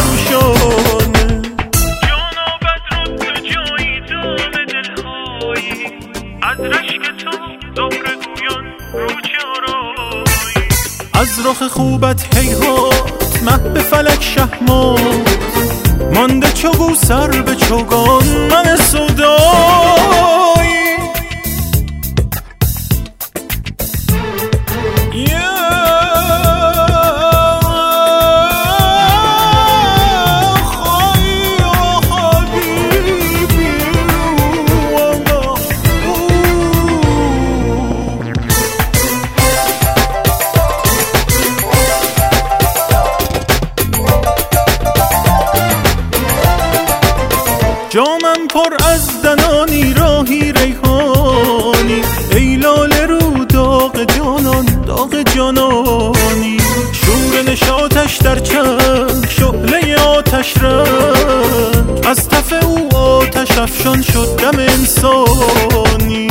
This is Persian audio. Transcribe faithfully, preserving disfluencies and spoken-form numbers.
پروشانه. جانابت رو تو جایی دام دلهایی، از رشک تو زهر گویان رو چارایی. از رخ خوبت هیهات مه به فلک شهمات، مانده چو سر به چوگان من سودایی. جامم پر از دنانی راهی ریحانی، ای لاله رو داغ جانان داغ جانانی. شور نشاطش در چشم شعله آتش رنگ، از تف او آتش افشان شد دم انسانی.